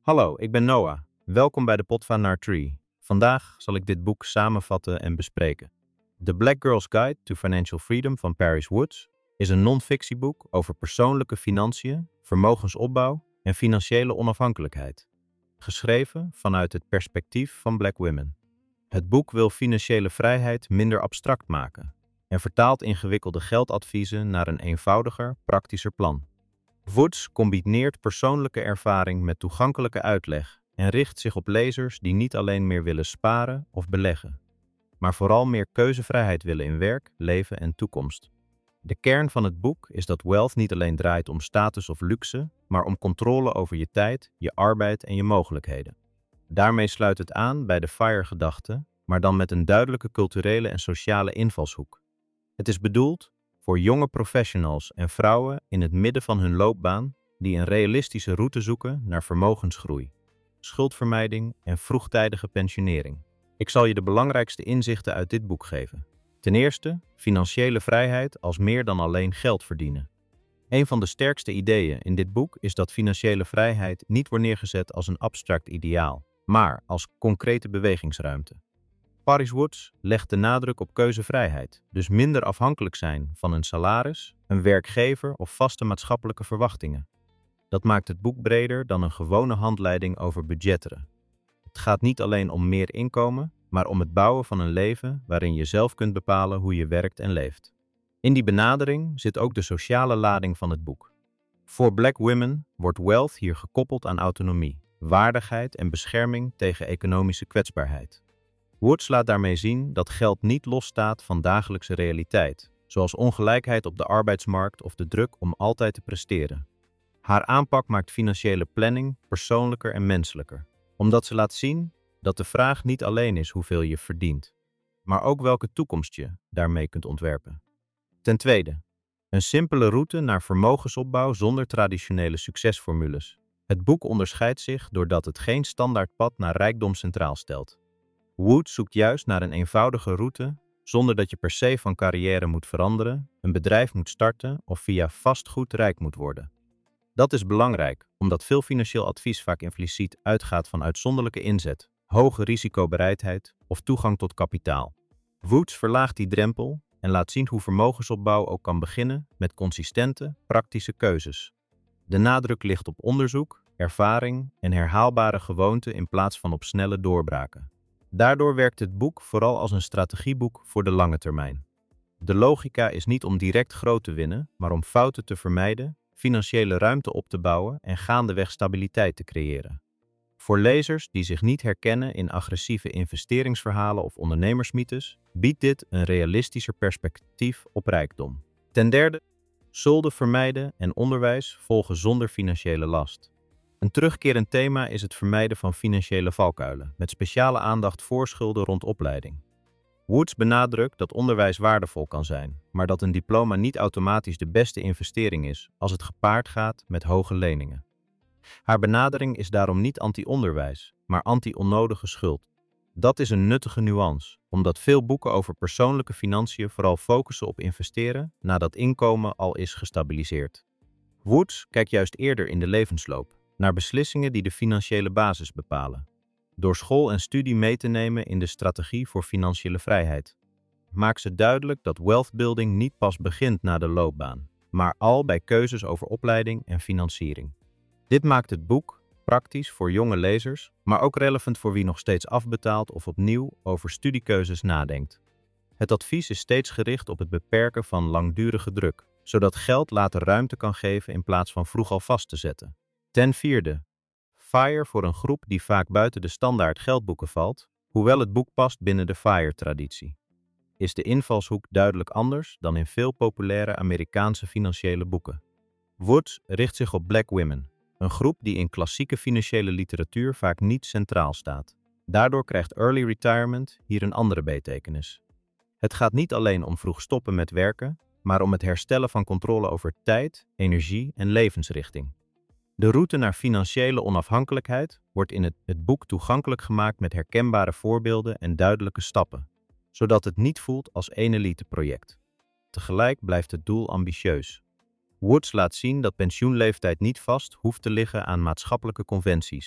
Hallo, ik ben Noah. Welkom bij de Pot van Naar Tree. Vandaag zal ik dit boek samenvatten en bespreken. The Black Girl's Guide to Financial Freedom van Paris Woods is een non-fictieboek over persoonlijke financiën, vermogensopbouw en financiële onafhankelijkheid. Geschreven vanuit het perspectief van Black women. Het boek wil financiële vrijheid minder abstract maken en vertaalt ingewikkelde geldadviezen naar een eenvoudiger, praktischer plan. Woods combineert persoonlijke ervaring met toegankelijke uitleg en richt zich op lezers die niet alleen meer willen sparen of beleggen, maar vooral meer keuzevrijheid willen in werk, leven en toekomst. De kern van het boek is dat wealth niet alleen draait om status of luxe, maar om controle over je tijd, je arbeid en je mogelijkheden. Daarmee sluit het aan bij de FIRE-gedachte, maar dan met een duidelijke culturele en sociale invalshoek. Het is bedoeld voor jonge professionals en vrouwen in het midden van hun loopbaan die een realistische route zoeken naar vermogensgroei, schuldvermijding en vroegtijdige pensionering. Ik zal je de belangrijkste inzichten uit dit boek geven. Ten eerste, financiële vrijheid als meer dan alleen geld verdienen. Een van de sterkste ideeën in dit boek is dat financiële vrijheid niet wordt neergezet als een abstract ideaal, maar als concrete bewegingsruimte. Paris Woods legt de nadruk op keuzevrijheid, dus minder afhankelijk zijn van een salaris, een werkgever of vaste maatschappelijke verwachtingen. Dat maakt het boek breder dan een gewone handleiding over budgetteren. Het gaat niet alleen om meer inkomen, maar om het bouwen van een leven waarin je zelf kunt bepalen hoe je werkt en leeft. In die benadering zit ook de sociale lading van het boek. Voor Black women wordt wealth hier gekoppeld aan autonomie, waardigheid en bescherming tegen economische kwetsbaarheid. Woods laat daarmee zien dat geld niet losstaat van dagelijkse realiteit, zoals ongelijkheid op de arbeidsmarkt of de druk om altijd te presteren. Haar aanpak maakt financiële planning persoonlijker en menselijker, omdat ze laat zien dat de vraag niet alleen is hoeveel je verdient, maar ook welke toekomst je daarmee kunt ontwerpen. Ten tweede, een simpele route naar vermogensopbouw zonder traditionele succesformules. Het boek onderscheidt zich doordat het geen standaard pad naar rijkdom centraal stelt. Woods zoekt juist naar een eenvoudige route, zonder dat je per se van carrière moet veranderen, een bedrijf moet starten of via vastgoed rijk moet worden. Dat is belangrijk, omdat veel financieel advies vaak impliciet uitgaat van uitzonderlijke inzet, hoge risicobereidheid of toegang tot kapitaal. Woods verlaagt die drempel en laat zien hoe vermogensopbouw ook kan beginnen met consistente, praktische keuzes. De nadruk ligt op onderzoek, ervaring en herhaalbare gewoonten in plaats van op snelle doorbraken. Daardoor werkt het boek vooral als een strategieboek voor de lange termijn. De logica is niet om direct groot te winnen, maar om fouten te vermijden, financiële ruimte op te bouwen en gaandeweg stabiliteit te creëren. Voor lezers die zich niet herkennen in agressieve investeringsverhalen of ondernemersmythes, biedt dit een realistischer perspectief op rijkdom. Ten derde, schulden vermijden en onderwijs volgen zonder financiële last. Een terugkerend thema is het vermijden van financiële valkuilen, met speciale aandacht voor schulden rond opleiding. Woods benadrukt dat onderwijs waardevol kan zijn, maar dat een diploma niet automatisch de beste investering is als het gepaard gaat met hoge leningen. Haar benadering is daarom niet anti-onderwijs, maar anti-onnodige schuld. Dat is een nuttige nuance, omdat veel boeken over persoonlijke financiën vooral focussen op investeren nadat inkomen al is gestabiliseerd. Woods kijkt juist eerder in de levensloop naar beslissingen die de financiële basis bepalen, door school en studie mee te nemen in de strategie voor financiële vrijheid. Maakt ze duidelijk dat wealthbuilding niet pas begint na de loopbaan, maar al bij keuzes over opleiding en financiering. Dit maakt het boek praktisch voor jonge lezers, maar ook relevant voor wie nog steeds afbetaalt of opnieuw over studiekeuzes nadenkt. Het advies is steeds gericht op het beperken van langdurige druk, zodat geld later ruimte kan geven in plaats van vroeg al vast te zetten. Ten vierde, FIRE voor een groep die vaak buiten de standaard geldboeken valt, hoewel het boek past binnen de FIRE-traditie. Is de invalshoek duidelijk anders dan in veel populaire Amerikaanse financiële boeken. Woods richt zich op Black women, een groep die in klassieke financiële literatuur vaak niet centraal staat. Daardoor krijgt early retirement hier een andere betekenis. Het gaat niet alleen om vroeg stoppen met werken, maar om het herstellen van controle over tijd, energie en levensrichting. De route naar financiële onafhankelijkheid wordt in het boek toegankelijk gemaakt met herkenbare voorbeelden en duidelijke stappen, zodat het niet voelt als één eliteproject. Tegelijk blijft het doel ambitieus. Woods laat zien dat pensioenleeftijd niet vast hoeft te liggen aan maatschappelijke conventies.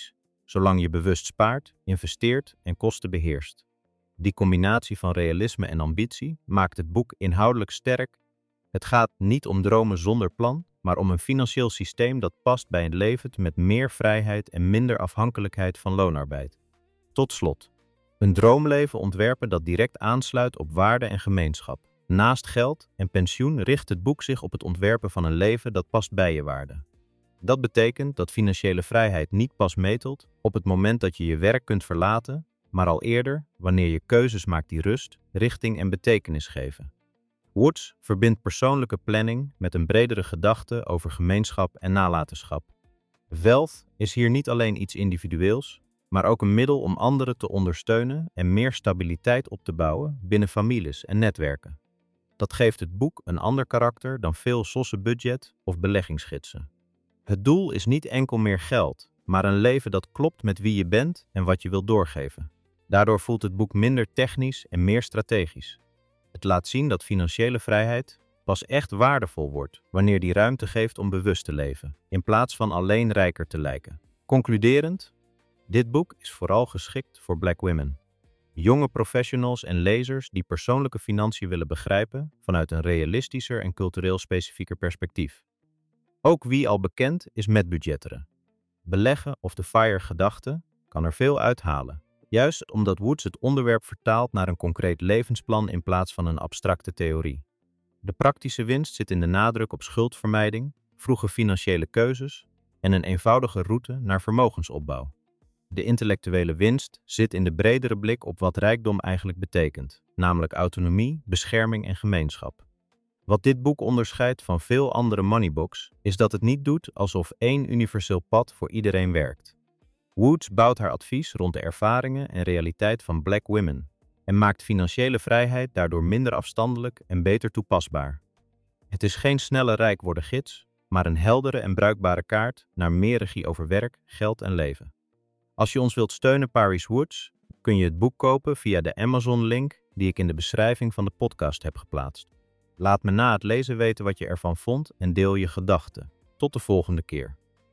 zolang je bewust spaart, investeert en kosten beheerst. Die combinatie van realisme en ambitie maakt het boek inhoudelijk sterk. Het gaat niet om dromen zonder plan, maar om een financieel systeem dat past bij een leven met meer vrijheid en minder afhankelijkheid van loonarbeid. Tot slot, een droomleven ontwerpen dat direct aansluit op waarde en gemeenschap. Naast geld en pensioen richt het boek zich op het ontwerpen van een leven dat past bij je waarden. Dat betekent dat financiële vrijheid niet pas metelt op het moment dat je je werk kunt verlaten, maar al eerder, wanneer je keuzes maakt die rust, richting en betekenis geven. Woods verbindt persoonlijke planning met een bredere gedachte over gemeenschap en nalatenschap. Wealth is hier niet alleen iets individueels, maar ook een middel om anderen te ondersteunen en meer stabiliteit op te bouwen binnen families en netwerken. Dat geeft het boek een ander karakter dan veel sosse budget- of beleggingsgidsen. Het doel is niet enkel meer geld, maar een leven dat klopt met wie je bent en wat je wilt doorgeven. Daardoor voelt het boek minder technisch en meer strategisch. Het laat zien dat financiële vrijheid pas echt waardevol wordt wanneer die ruimte geeft om bewust te leven, in plaats van alleen rijker te lijken. Concluderend, dit boek is vooral geschikt voor Black women. Jonge professionals en lezers die persoonlijke financiën willen begrijpen vanuit een realistischer en cultureel specifieker perspectief. Ook wie al bekend is met budgetteren, beleggen of de FIRE-gedachte kan er veel uithalen. Juist omdat Woods het onderwerp vertaalt naar een concreet levensplan in plaats van een abstracte theorie. De praktische winst zit in de nadruk op schuldvermijding, vroege financiële keuzes en een eenvoudige route naar vermogensopbouw. De intellectuele winst zit in de bredere blik op wat rijkdom eigenlijk betekent, namelijk autonomie, bescherming en gemeenschap. Wat dit boek onderscheidt van veel andere moneybooks, is dat het niet doet alsof één universeel pad voor iedereen werkt. Woods bouwt haar advies rond de ervaringen en realiteit van Black women en maakt financiële vrijheid daardoor minder afstandelijk en beter toepasbaar. Het is geen snelle rijk worden gids, maar een heldere en bruikbare kaart naar meer regie over werk, geld en leven. Als je ons wilt steunen, Paris Woods, kun je het boek kopen via de Amazon-link die ik in de beschrijving van de podcast heb geplaatst. Laat me na het lezen weten wat je ervan vond en deel je gedachten. Tot de volgende keer.